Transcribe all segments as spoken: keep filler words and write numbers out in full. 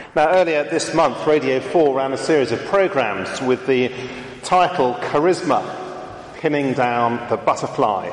Now, earlier this month, Radio four ran a series of programmes with the title Charisma, Pinning Down the Butterfly.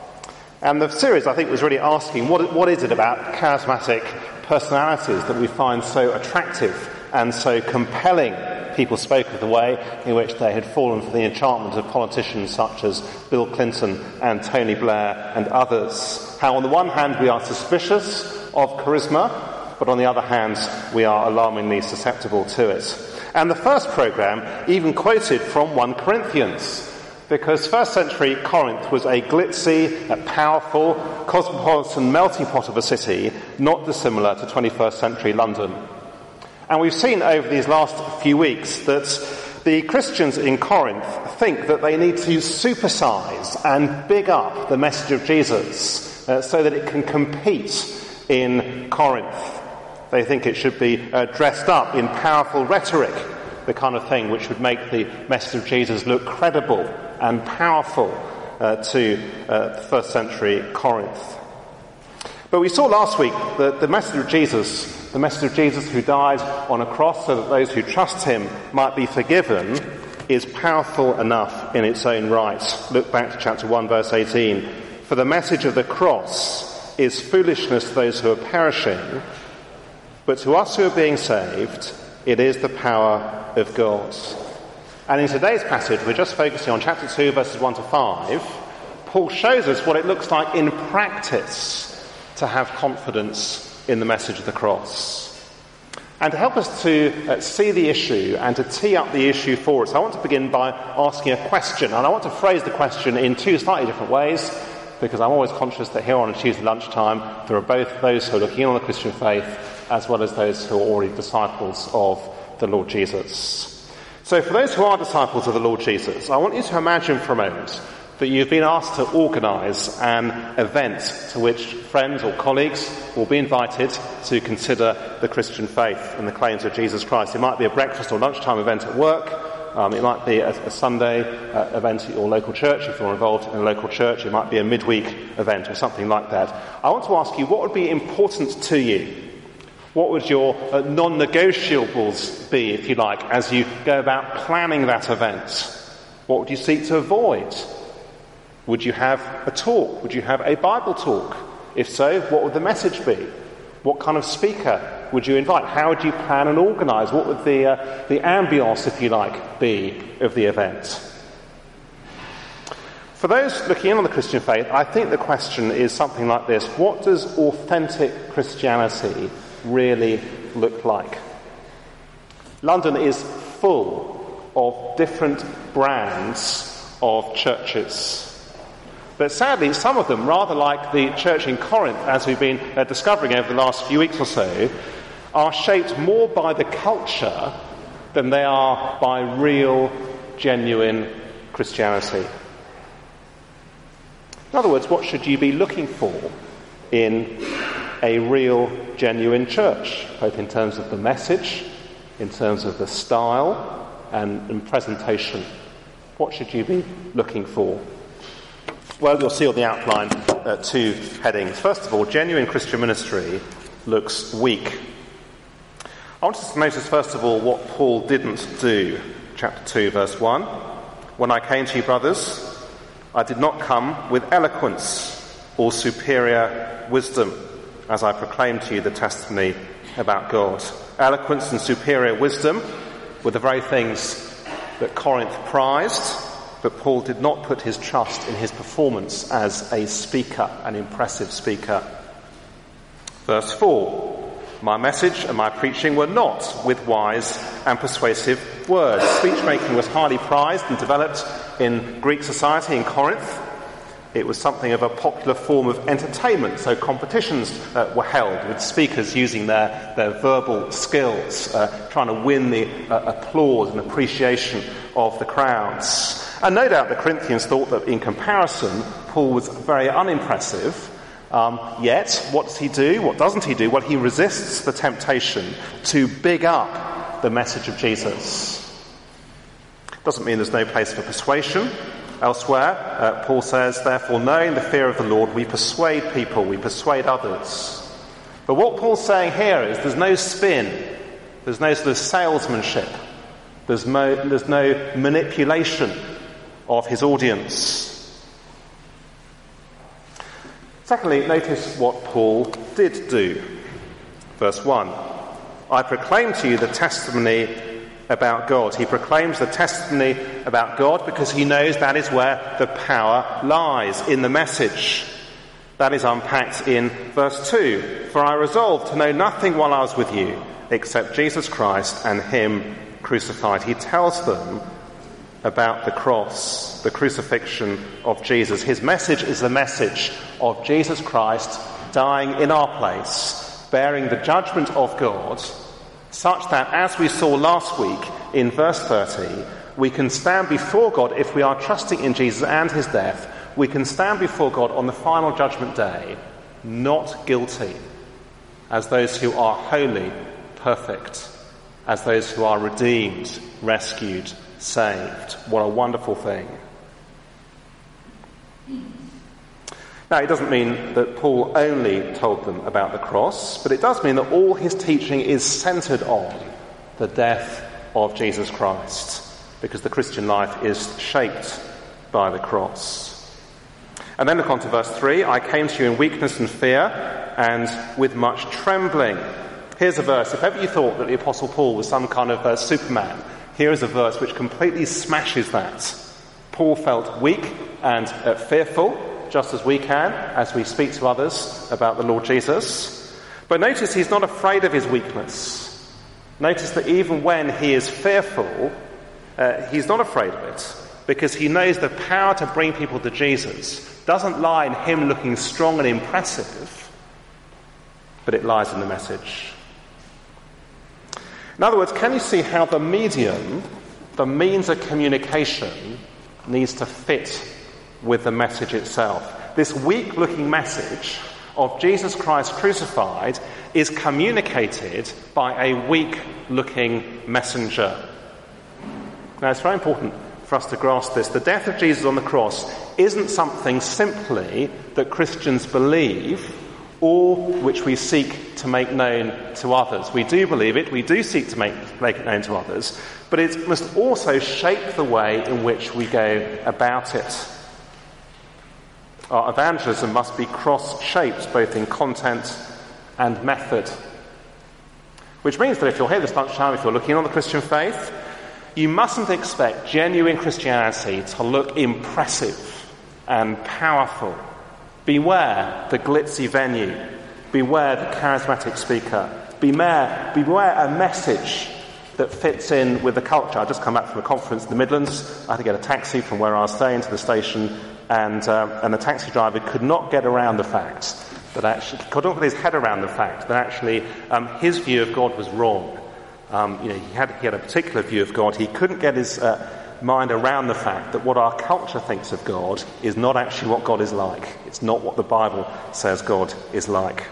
And the series, I think, was really asking, what, what is it about charismatic personalities that we find so attractive and so compelling? People spoke of the way in which they had fallen for the enchantment of politicians such as Bill Clinton and Tony Blair and others. How on the one hand we are suspicious of charisma, but on the other hand we are alarmingly susceptible to it. And the first programme even quoted from First Corinthians, because first century Corinth was a glitzy, a powerful, cosmopolitan melting pot of a city, not dissimilar to twenty-first century London. And we've seen over these last few weeks that the Christians in Corinth think that they need to supersize and big up the message of Jesus uh, so that it can compete in Corinth. They think it should be uh, dressed up in powerful rhetoric, the kind of thing which would make the message of Jesus look credible and powerful uh, to uh, first century Corinth. But we saw last week that the message of Jesus, the message of Jesus who died on a cross so that those who trust him might be forgiven, is powerful enough in its own right. Look back to chapter one, verse eighteen. For the message of the cross is foolishness to those who are perishing, but to us who are being saved, it is the power of God. And in today's passage, we're just focusing on chapter two, verses one to five. Paul shows us what it looks like in practice to have confidence in the message of the cross. And to help us to uh, see the issue and to tee up the issue for us, I want to begin by asking a question. And I want to phrase the question in two slightly different ways, because I'm always conscious that here on a Tuesday lunchtime, there are both those who are looking in on the Christian faith as well as those who are already disciples of the Lord Jesus. So for those who are disciples of the Lord Jesus, I want you to imagine for a moment that you've been asked to organise an event to which friends or colleagues will be invited to consider the Christian faith and the claims of Jesus Christ. It might be a breakfast or lunchtime event at work. Um, it might be a, a Sunday uh, event at your local church if you're involved in a local church. It might be a midweek event or something like that. I want to ask you, what would be important to you? What would your uh, non-negotiables be, if you like, as you go about planning that event? What would you seek to avoid? Would you have a talk? Would you have a Bible talk? If so, what would the message be? What kind of speaker would you invite? How would you plan and organise? What would the, uh, the ambience, if you like, be of the event? For those looking in on the Christian faith, I think the question is something like this. What does authentic Christianity really look like? London is full of different brands of churches. But sadly, some of them, rather like the church in Corinth, as we've been uh, discovering over the last few weeks or so, are shaped more by the culture than they are by real, genuine Christianity. In other words, what should you be looking for in a real, genuine church, both in terms of the message, in terms of the style and, and presentation? What should you be looking for? Well, you'll see on the outline uh, two headings. First of all, genuine Christian ministry looks weak. I want us to notice, first of all, what Paul didn't do. Chapter two, verse one. When I came to you, brothers, I did not come with eloquence or superior wisdom, as I proclaimed to you the testimony about God. Eloquence and superior wisdom were the very things that Corinth prized, but Paul did not put his trust in his performance as a speaker, an impressive speaker. Verse four. My message and my preaching were not with wise and persuasive words. Speech-making was highly prized and developed in Greek society in Corinth. It was something of a popular form of entertainment, so competitions uh, were held with speakers using their, their verbal skills, uh, trying to win the uh, applause and appreciation of the crowds. And no doubt the Corinthians thought that in comparison, Paul was very unimpressive. Um, yet, what does he do? What doesn't he do? Well, he resists the temptation to big up the message of Jesus. Doesn't mean there's no place for persuasion. Elsewhere, uh, Paul says, therefore, knowing the fear of the Lord, we persuade people, we persuade others. But what Paul's saying here is there's no spin, There's no sort of salesmanship. There's, mo- there's no manipulation of his audience. Secondly, notice what Paul did do. Verse one, I proclaim to you the testimony about God. He proclaims the testimony about God because he knows that is where the power lies, in the message. That is unpacked in verse two. For I resolved to know nothing while I was with you except Jesus Christ and him crucified. He tells them about the cross, the crucifixion of Jesus. His message is the message of Jesus Christ dying in our place, bearing the judgment of God, such that, as we saw last week in verse thirty, we can stand before God if we are trusting in Jesus and his death. We can stand before God on the final judgment day, not guilty, as those who are holy, perfect, as those who are redeemed, rescued, saved. What a wonderful thing. Now, it doesn't mean that Paul only told them about the cross, but it does mean that all his teaching is centred on the death of Jesus Christ, because the Christian life is shaped by the cross. And then look on to verse three. I came to you in weakness and fear and with much trembling. Here's a verse. If ever you thought that the Apostle Paul was some kind of uh, Superman, here is a verse which completely smashes that. Paul felt weak and uh, fearful, just as we can, as we speak to others about the Lord Jesus. But notice he's not afraid of his weakness. Notice that even when he is fearful, uh, he's not afraid of it, because he knows the power to bring people to Jesus doesn't lie in him looking strong and impressive, but it lies in the message. In other words, can you see how the medium, the means of communication, needs to fit with the message itself? This weak-looking message of Jesus Christ crucified is communicated by a weak-looking messenger. Now, it's very important for us to grasp this. The death of Jesus on the cross isn't something simply that Christians believe or which we seek to make known to others. We do believe it, we do seek to make, make it known to others, but it must also shape the way in which we go about it. Our evangelism must be cross-shaped, both in content and method. Which means that if you're here this lunchtime, if you're looking on the Christian faith, you mustn't expect genuine Christianity to look impressive and powerful. Beware the glitzy venue. Beware the charismatic speaker. Beware, beware a message that fits in with the culture. I've just come back from a conference in the Midlands. I had to get a taxi from where I was staying to the station, and um, and the taxi driver could not get around the fact that actually, could not get his head around the fact that actually um, his view of God was wrong. Um, you know, he had he had a particular view of God. He couldn't get his uh, mind around the fact that what our culture thinks of God is not actually what God is like. It's not what the Bible says God is like.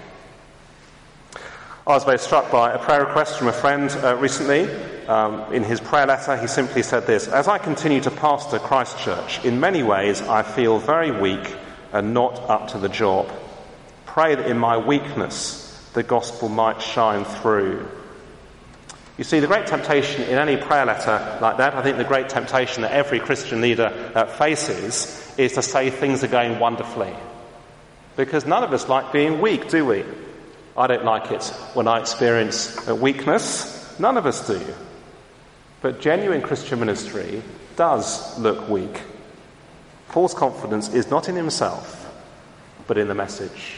I was very struck by a prayer request from a friend uh, recently. Um, in his prayer letter, he simply said this: as I continue to pastor Christ Church, in many ways I feel very weak and not up to the job. Pray that in my weakness the gospel might shine through. You see, the great temptation in any prayer letter like that, I think the great temptation that every Christian leader uh, faces, is to say things are going wonderfully. Because none of us like being weak, do we? I don't like it when I experience a weakness. None of us do. But genuine Christian ministry does look weak. Paul's confidence is not in himself, but in the message.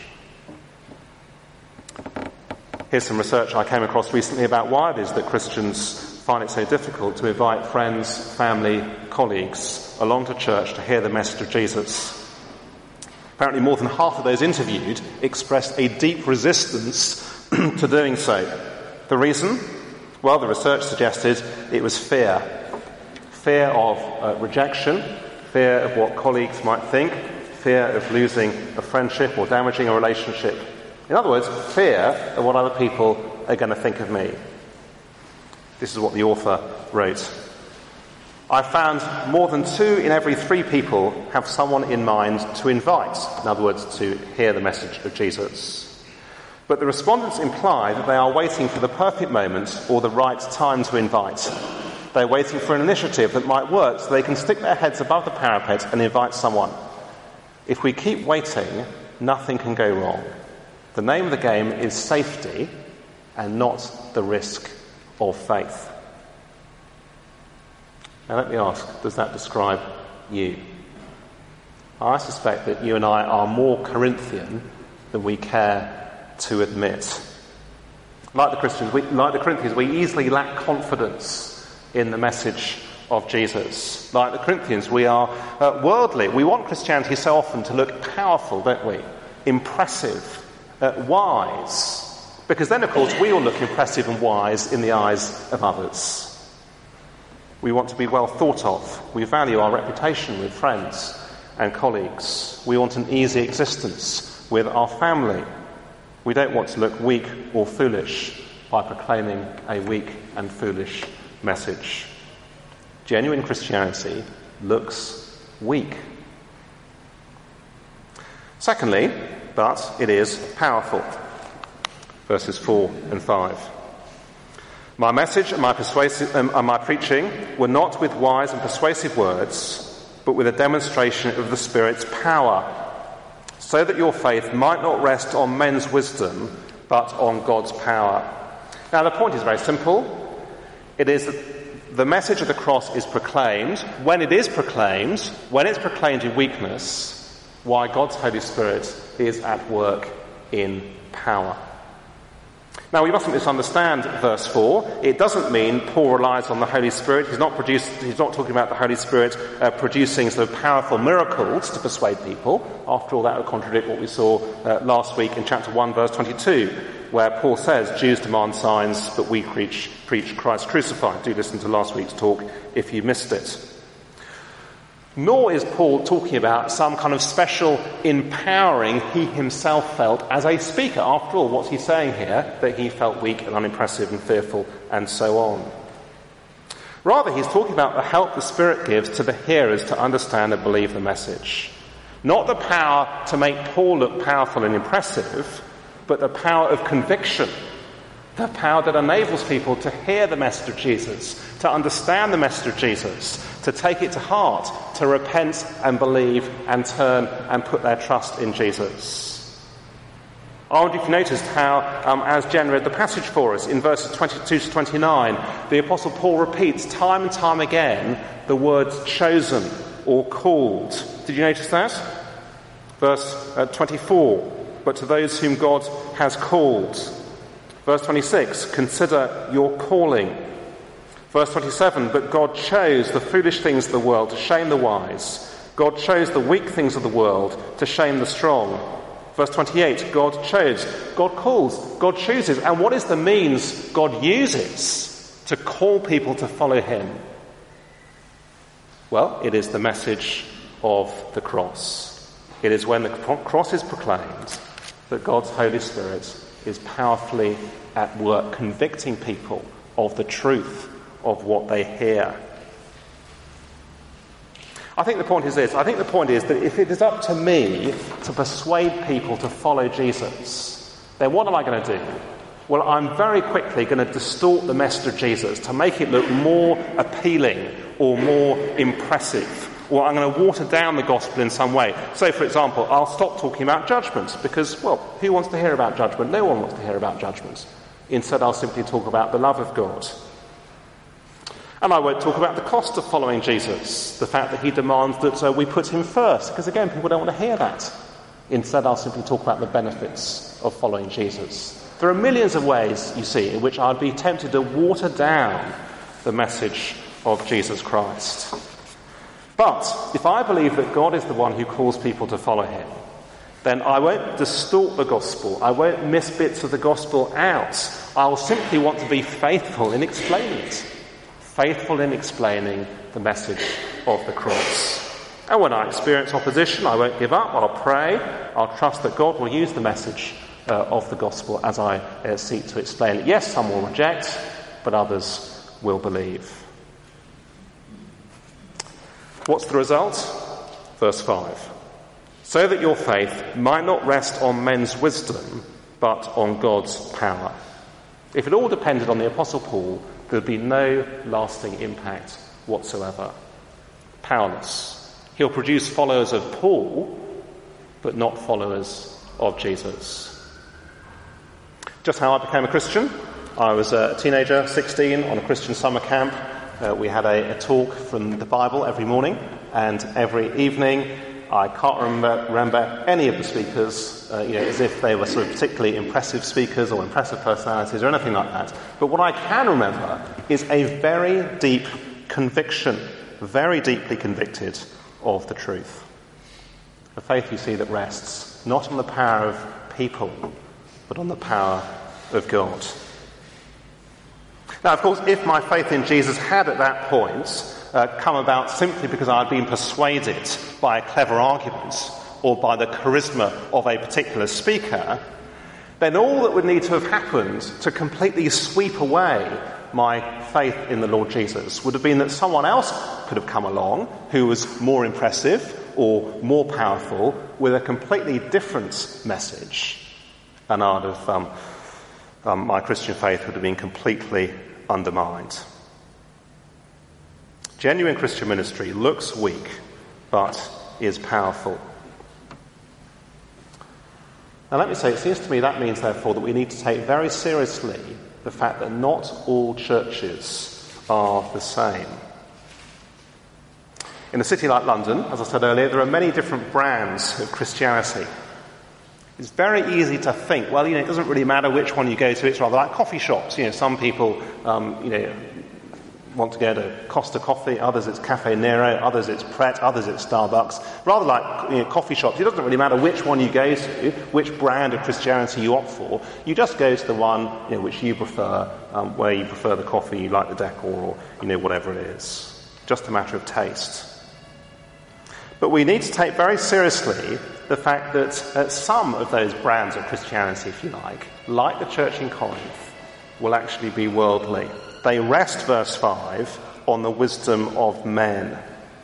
Here's some research I came across recently about why it is that Christians find it so difficult to invite friends, family, colleagues along to church to hear the message of Jesus. Apparently more than half of those interviewed expressed a deep resistance to doing so. The reason? Well, the research suggested it was fear. Fear of uh, rejection, fear of what colleagues might think, fear of losing a friendship or damaging a relationship. In other words, fear of what other people are going to think of me. This is what the author wrote. I found more than two in every three people have someone in mind to invite, in other words, to hear the message of Jesus. But the respondents imply that they are waiting for the perfect moment or the right time to invite. They're waiting for an initiative that might work so they can stick their heads above the parapet and invite someone. If we keep waiting, nothing can go wrong. The name of the game is safety and not the risk of faith. Now let me ask, does that describe you? I suspect that you and I are more Corinthian than we care to admit. Like the Christians, we, like the Corinthians, we easily lack confidence in the message of Jesus. Like the Corinthians, we are uh, worldly. We want Christianity so often to look powerful, don't we? Impressive, uh, wise. Because then, of course, we all look impressive and wise in the eyes of others. We want to be well thought of. We value our reputation with friends and colleagues. We want an easy existence with our family. We don't want to look weak or foolish by proclaiming a weak and foolish message. Genuine Christianity looks weak. Secondly, but it is powerful. Verses four and five. My message and my, persuasive, um, and my preaching were not with wise and persuasive words, but with a demonstration of the Spirit's power, so that your faith might not rest on men's wisdom, but on God's power. Now, the point is very simple. It is that the message of the cross is proclaimed. When it is proclaimed, when it's proclaimed in weakness, why God's Holy Spirit is at work in power. Now, we mustn't misunderstand verse four. It doesn't mean Paul relies on the Holy Spirit. He's not, produced, he's not talking about the Holy Spirit uh, producing sort of powerful miracles to persuade people. After all, that would contradict what we saw uh, last week in chapter one, verse twenty-two, where Paul says, Jews demand signs, but we preach, preach Christ crucified. Do listen to last week's talk if you missed it. Nor is Paul talking about some kind of special empowering he himself felt as a speaker. After all, what's he saying here? That he felt weak and unimpressive and fearful and so on. Rather, he's talking about the help the Spirit gives to the hearers to understand and believe the message. Not the power to make Paul look powerful and impressive, but the power of conviction. The power that enables people to hear the message of Jesus, to understand the message of Jesus, to take it to heart, to repent and believe and turn and put their trust in Jesus. I wonder if you noticed how, um, as Jen read the passage for us, in verses twenty-two to twenty-nine, the Apostle Paul repeats time and time again the words chosen or called. Did you notice that? Verse uh, twenty-four, but to those whom God has called. Verse twenty-six, consider your calling. Verse twenty-seven, but God chose the foolish things of the world to shame the wise. God chose the weak things of the world to shame the strong. Verse twenty-eight, God chose, God calls, God chooses. And what is the means God uses to call people to follow him? Well, it is the message of the cross. It is when the cross is proclaimed that God's Holy Spirit is powerfully at work convicting people of the truth of what they hear. I think the point is this. I think the point is that if it is up to me to persuade people to follow Jesus, then what am I going to do? Well, I'm very quickly going to distort the message of Jesus to make it look more appealing or more impressive. Or I'm going to water down the gospel in some way. So, for example, I'll stop talking about judgment because, well, who wants to hear about judgment? No one wants to hear about judgment. Instead, I'll simply talk about the love of God. And I won't talk about the cost of following Jesus, the fact that he demands that uh, we put him first, because, again, people don't want to hear that. Instead, I'll simply talk about the benefits of following Jesus. There are millions of ways, you see, in which I'd be tempted to water down the message of Jesus Christ. But if I believe that God is the one who calls people to follow him, then I won't distort the gospel. I won't miss bits of the gospel out. I'll simply want to be faithful in explaining it. Faithful in explaining the message of the cross. And when I experience opposition, I won't give up. I'll pray. I'll trust that God will use the message uh, of the gospel as I uh, seek to explain it. Yes, some will reject, but others will believe. What's the result? Verse five. So that your faith might not rest on men's wisdom, but on God's power. If it all depended on the Apostle Paul, there would be no lasting impact whatsoever. Powerless. He'll produce followers of Paul, but not followers of Jesus. Just how I became a Christian. I was a teenager, sixteen, on a Christian summer camp. Uh, we had a, a talk from the Bible every morning, and every evening I can't remember, remember any of the speakers, uh, you know, as if they were sort of particularly impressive speakers or impressive personalities or anything like that. But what I can remember is a very deep conviction, very deeply convicted of the truth. A faith, you see, that rests not on the power of people, but on the power of God. Now, of course, if my faith in Jesus had at that point uh, come about simply because I had been persuaded by a clever argument or by the charisma of a particular speaker, then all that would need to have happened to completely sweep away my faith in the Lord Jesus would have been that someone else could have come along who was more impressive or more powerful with a completely different message, and I'd have, um, um, my Christian faith would have been completely undermined. Genuine Christian ministry looks weak, but is powerful. Now let me say, it seems to me that means, therefore, that we need to take very seriously the fact that not all churches are the same. In a city like London, as I said earlier, there are many different brands of Christianity. It's very easy to think, well, you know, it doesn't really matter which one you go to. It's rather like coffee shops. You know, some people, um, you know, want to go to Costa Coffee, others it's Cafe Nero, others it's Pret, others it's Starbucks. Rather like, you know, coffee shops, it doesn't really matter which one you go to, which brand of Christianity you opt for. You just go to the one, you know, which you prefer, um, where you prefer the coffee, you like the decor, or, you know, whatever it is. Just a matter of taste. But we need to take very seriously the fact that uh, some of those brands of Christianity, if you like, like the church in Corinth, will actually be worldly. They rest, verse five, on the wisdom of men.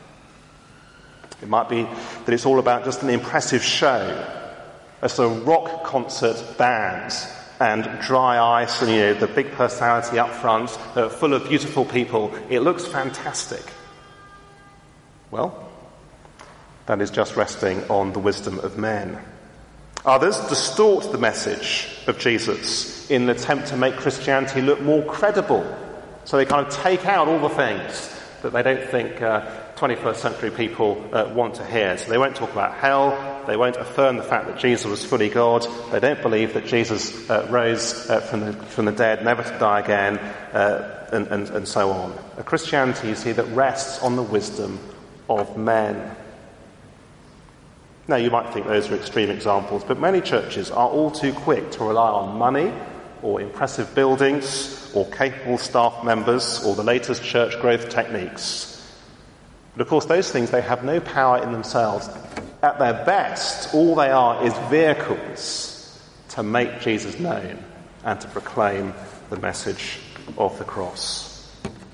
It might be that it's all about just an impressive show, a sort of rock concert band and dry ice and, you know, the big personality up front, uh, full of beautiful people. It looks fantastic. Well, that is just resting on the wisdom of men. Others distort the message of Jesus in an attempt to make Christianity look more credible. So they kind of take out all the things that they don't think uh, twenty-first century people uh, want to hear. So they won't talk about hell. They won't affirm the fact that Jesus was fully God. They don't believe that Jesus uh, rose uh, from the from the dead, never to die again, uh, and, and, and so on. A Christianity, you see, that rests on the wisdom of men. Now, you might think those are extreme examples, but many churches are all too quick to rely on money or impressive buildings or capable staff members or the latest church growth techniques. But of course, those things, they have no power in themselves. At their best, all they are is vehicles to make Jesus known and to proclaim the message of the cross.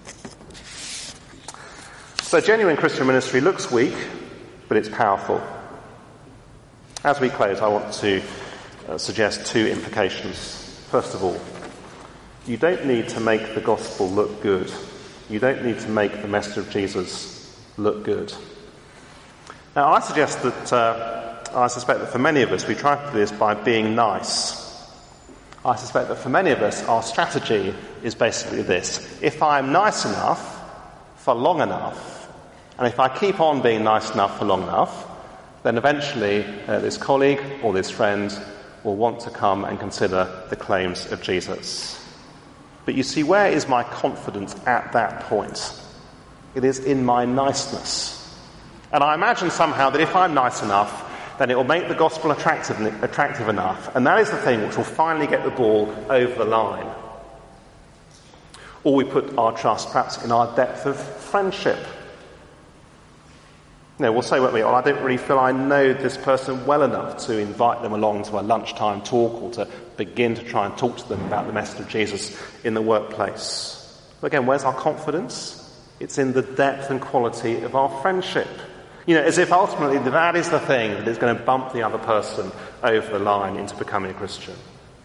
So genuine Christian ministry looks weak, but it's powerful. As we close, I want to uh, suggest two implications. First of all, you don't need to make the gospel look good. You don't need to make the message of Jesus look good. Now, I suggest that, uh, I suspect that for many of us, we try to do this by being nice. I suspect that for many of us, our strategy is basically this. If I'm nice enough for long enough, and if I keep on being nice enough for long enough, then eventually uh, this colleague or this friend will want to come and consider the claims of Jesus. But you see, where is my confidence at that point? It is in my niceness. And I imagine somehow that if I'm nice enough, then it will make the gospel attractive, attractive enough. And that is the thing which will finally get the ball over the line. Or we put our trust perhaps in our depth of friendship. You know, we'll say, won't we, oh, I don't really feel I know this person well enough to invite them along to a lunchtime talk or to begin to try and talk to them about the message of Jesus in the workplace. But again, where's our confidence? It's in the depth and quality of our friendship. You know, as if ultimately that is the thing that is going to bump the other person over the line into becoming a Christian.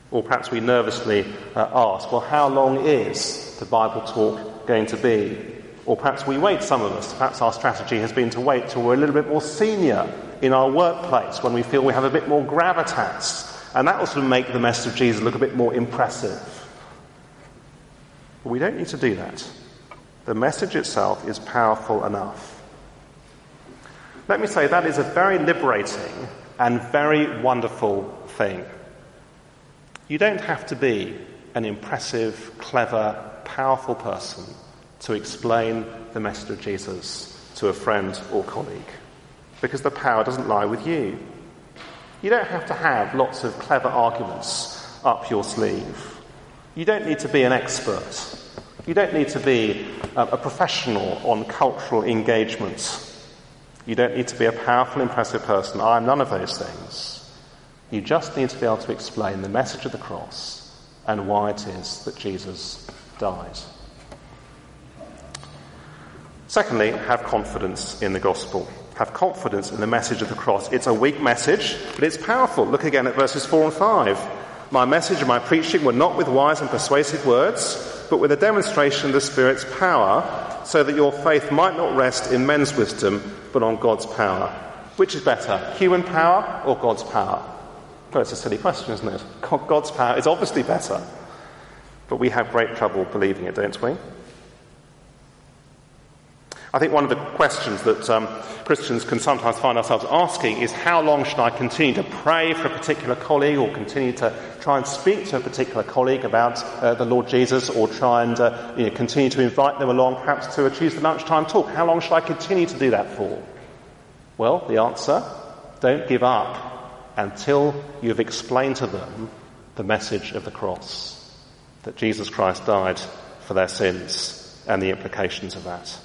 Or perhaps we nervously uh, ask, well, how long is the Bible talk going to be? Or perhaps we wait, some of us, perhaps our strategy has been to wait till we're a little bit more senior in our workplace, when we feel we have a bit more gravitas, and that will sort of make the message of Jesus look a bit more impressive. But we don't need to do that. The message itself is powerful enough. Let me say that is a very liberating and very wonderful thing. You don't have to be an impressive, clever, powerful person to explain the message of Jesus to a friend or colleague, because the power doesn't lie with you. You don't have to have lots of clever arguments up your sleeve. You don't need to be an expert. You don't need to be a, a professional on cultural engagement. You don't need to be a powerful, impressive person. I am none of those things. You just need to be able to explain the message of the cross and why it is that Jesus died. Secondly, have confidence in the gospel. Have confidence in the message of the cross. It's a weak message, but it's powerful. Look again at verses four and five. My message and my preaching were not with wise and persuasive words, but with a demonstration of the Spirit's power, so that your faith might not rest in men's wisdom, but on God's power. Which is better, human power or God's power? Well, it's a silly question, isn't it? God's power is obviously better, but we have great trouble believing it, don't we? I think one of the questions that um, Christians can sometimes find ourselves asking is, how long should I continue to pray for a particular colleague, or continue to try and speak to a particular colleague about uh, the Lord Jesus, or try and uh, you know, continue to invite them along perhaps to a Tuesday lunchtime talk? How long should I continue to do that for? Well, the answer, don't give up until you've explained to them the message of the cross, that Jesus Christ died for their sins and the implications of that.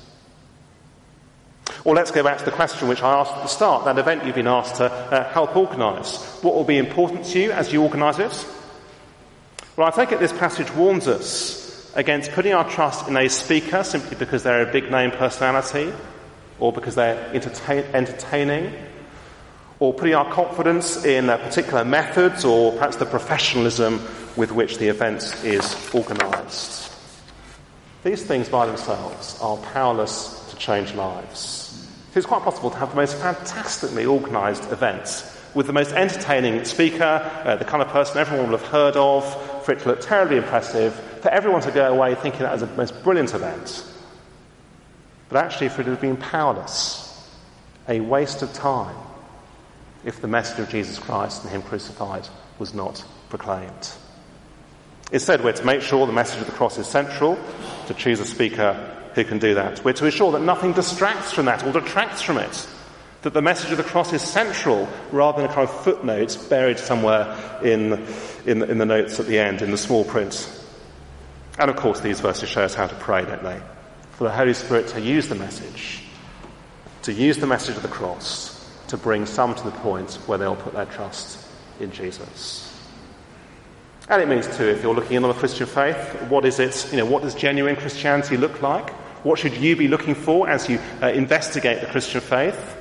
Or let's go back to the question which I asked at the start, that event you've been asked to uh, help organise. What will be important to you as you organise it? Well, I take it this passage warns us against putting our trust in a speaker simply because they're a big name personality, or because they're entertain- entertaining, or putting our confidence in uh, particular methods, or perhaps the professionalism with which the event is organised. These things by themselves are powerless to change lives. It's quite possible to have the most fantastically organised event with the most entertaining speaker, uh, the kind of person everyone will have heard of, for it to look terribly impressive, for everyone to go away thinking that was the most brilliant event. But actually, if it had been powerless, a waste of time, if the message of Jesus Christ and Him crucified was not proclaimed. Instead, we're to make sure the message of the cross is central, to choose a speaker who can do that. We're to ensure that nothing distracts from that or detracts from it, that the message of the cross is central rather than a kind of footnote buried somewhere in, in, in the notes at the end, in the small print. And of course, these verses show us how to pray, don't they? For the Holy Spirit to use the message, to use the message of the cross, to bring some to the point where they'll put their trust in Jesus. And it means too, if you're looking in on the Christian faith, what is it, you know, what does genuine Christianity look like? What should you be looking for as you uh, investigate the Christian faith?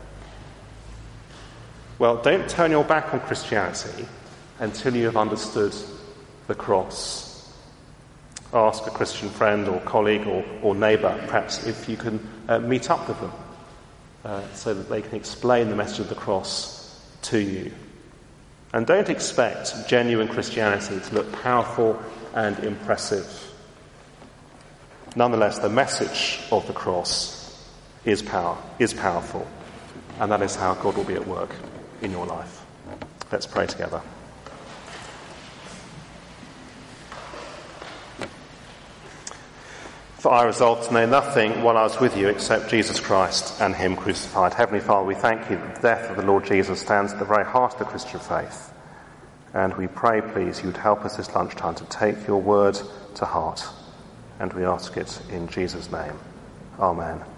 Well, don't turn your back on Christianity until you have understood the cross. Ask a Christian friend or colleague or, or neighbour, perhaps, if you can uh, meet up with them uh, so that they can explain the message of the cross to you. And don't expect genuine Christianity to look powerful and impressive. Nonetheless, the message of the cross is power, is powerful, and that is how God will be at work in your life. Let's pray together. For I resolved to know nothing while I was with you except Jesus Christ and Him crucified. Heavenly Father, we thank you that the death of the Lord Jesus stands at the very heart of the Christian faith. And we pray, please, you would help us this lunchtime to take your word to heart. And we ask it in Jesus' name. Amen.